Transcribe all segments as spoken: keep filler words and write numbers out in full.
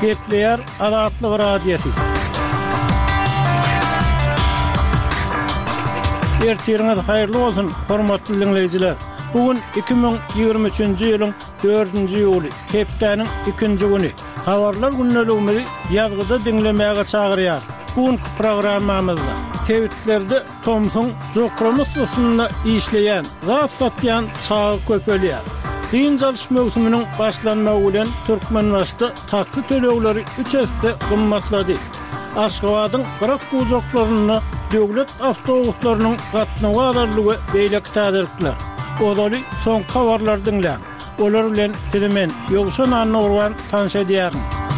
Tekleyer Azatlyk Radiosu. Ertirňiz haýyrly bolsun, hormatly dinleýijiler. Bugün iki bin ýygrimi üçinji ýylyň dördünji ýuly, hepdeniň ikinji güni. Habarlar günneligini ýazgyda dinlemäge çagyrýar. Bugünkü programmamyzda Tewittlerde Thomson Jokramuslygyny işleýän, zat satýan çağı köpelýär. Din çalış mevsuminin başlanmagy bilen Türkmenbaşda taksy tölegleri üç hesse gymmatlady. Aşgabatyň kırk buzoklaryny döwlet awtobuslarynyň gatnagy adarlygy beýle täzirikler. Olary son habarlar dinlän. Olar bilen telemen ýogşan anyrwan tanış edýär.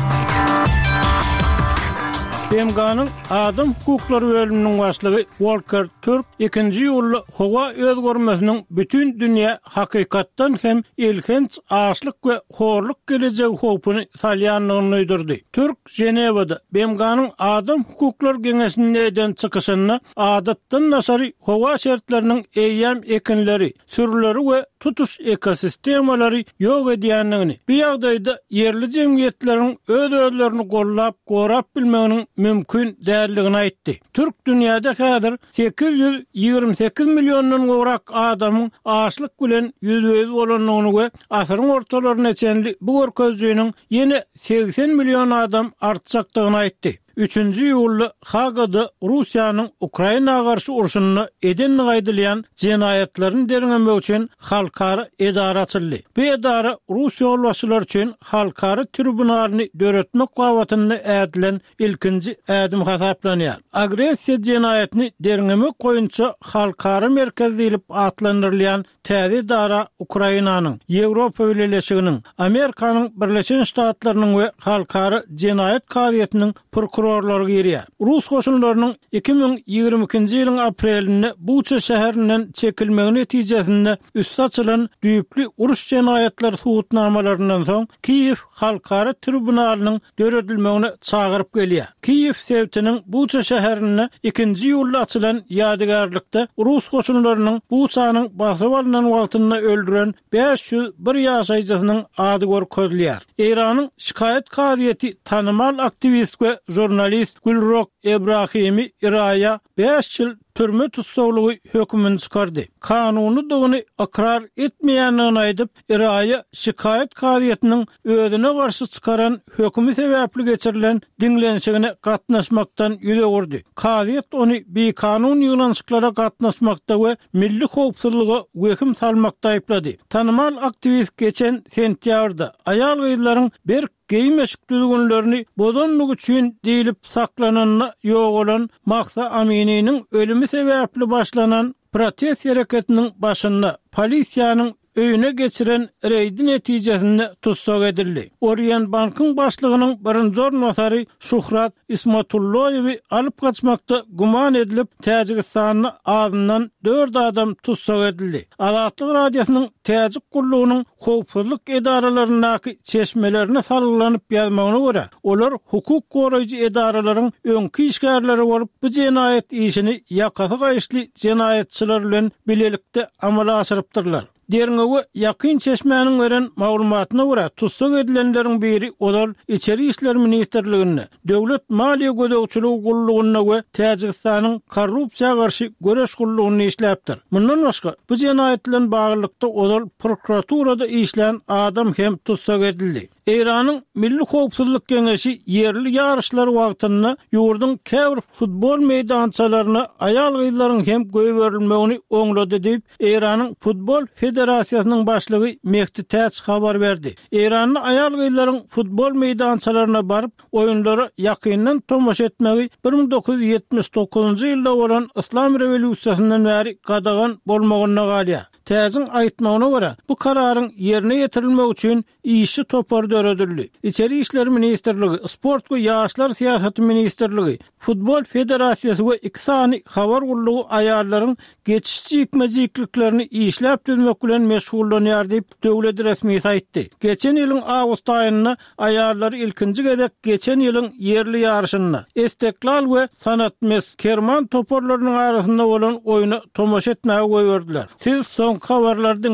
B M G'nyň Adam Hukuklary bölüminiň başlygy Volker Türk ikinji ýyly howa özgörmesiniň bütün dünýä hakykatdan hem ilginç açlyk we horluk gelecek howpuny salýanlygyny öýdürdi. Türk Jenewada B M G'nyň Adam Hukuklary Geňeşinden çykyşyny adatdan nasary howa şertleriniň eýýäm ekinleri, sürüleri we tutuş ekosistemleri ýok edýänligini, bu ýagdaýda yerli jemgyýetleriň öz özlerini gollap, gorap bilmeginiň mümkün däldigini aýtdy. Türk dünýäde häzir sekiz ýüz ýygrimi sekiz millionyň gowrak adamyň açlyk bilen ýüzüňiz bolanlygyny we asyryň ortalaryna çenli bu görkezjüýüniň ýene seksen million adam artjakdygyny aýtdy. üçinji ýuly Hagada Russiýanyň Ukrainaga garşy urşuny edenini gaýdylýan jenaýetlerini derňemek üçin halkara edara açyldy. Bu edara Russiýa başçylary üçin halkara tribunalyny döretmek gawatyny ädilen ilkinji ädim hasaplanýar. Agressiýa jenaýetini derňemek goýunça halkara merkezi diýilip atlandyrylýan täze edara Ukrainanyň, Ýewropa Birleşiginiň, Amerikanyň Birleşen Ştatlarynyň we halkara jenaýet kaziýetiniň prokurorlary girýär. Rus goşunlarynyň iki bin ýygrimi ikinji ýylyň aprelinde Buça şäherinden çekilmegi netijesinde üst açylan düýpli uruş jenaýetleri suwutnamalaryndan soň Kiýew halkara tribunalynyň döredilmegine çagyryp gelýär. Kiýew sewtiniň Buça şäherinde ikinji ýylda açylan ýadygarlykda Rus goşunlarynyň Buçanyň basyp alynan wagtyna öldüren beş ýüz bir ýaşaýjysynyň ady görkezilýär. Iranyň şikayet kaziýeti tanymal aktivist we jurnalist Gulrok Ebrahimi Iraya beş ýyl türme tutsaglygy hökmüni çykardy. Kanuny dugyny ikrar etmeýänligini aýdyp, Iraya şikayet kaziýetiniň özüne garşy çykaran hökmi sebäpli geçirilen dinlenşigine gatnaşmakdan ýüze gurdy. Kaziýet ony bir kanun ýyglanşyklara gatnaşmakda we milli howpsuzlyga wehim salmakda aýplady. Tanymal aktivist geçen sentýabrda aýal gyzlaryň bir geyim eşikdülgünlerini bodonluk üçün deyilip saklananına yok olan Mahsa Amini'nin ölümü sebepli başlanan protest hareketinin başında polisiyanın öýüne geçiren reýdi netijesinde tutsak edildi. Orient Bank'ın başlığının birinji ornwasary Şuhrat İsmatullayewi alıp kaçmakta guman edilip Täjikistanyň adından dört adam tutsak edildi. Azatlyk Radiosynyň Täjik gullugynyň howpsuzlyk edaralarynyň çeşmelerine salyklanyp ýazmagyna görä, olar hukuk goraýjy edaralaryň öňki işgärleri bolup bu jenaýet işini ýakasy gaýşly jenaýetçiler bilen bilelikde amala aşyrypdyrlar. Derňewi ýakyn çeşmäniň beren maglumatyna görä tutsak edilenleriň biri olar İçeri işler ministrligine, döwlet maliýe gödäwçiligi gullugyna we Täjikistanyň korrupsiýaga garşy göreş gullugyny işläpdir. Mundan başga bu jenaýetlerle baglykda olar prokuraturada işlän adam hem tutsak edildi. Iranyň Milli Howpsuzlyk Geňeşi yerli ýarışlar wagtyna ýurduň käbir futbol meýdançalaryna aýal gyzlaryň hem göýberilmegini oňlady diýip Iranyň Futbol Federasiýasynyň başlygy Mehdi Täç habar berdi. Iranyň aýal gyzlaryň futbol meýdançalaryna baryp oýunlara ýakyndan tomaşa etmegi bir bin dokuz ýüz ýetmiş dokuzunji ýylda bolan Islam rewolýusiýasyndan bäri gadagan bolmagyna galýar. Täziň aýtmagyna görä, bu kararyň ýerine ýetirilmegi üçin işi topar döredildi. İçeri işler ministrligi, sport we ýaşlar siýasaty ministrligi, futbol federasiýasy we iksany habar gullugy aýallaryň geçişçi hikmejikliklerini işläp düzmek bilen meşgullanýar diýip döwlet resmi aýtdy. Geçen ýylyň awgust aýyna aýallar ilkinji gezek geçen ýylyň yerli ýarşyna Istiklal we Sanat Mes Kerman toporlarynyň arasynda bolan oýuna tomaşa etmäge goýberdiler. Siz soň habarlardan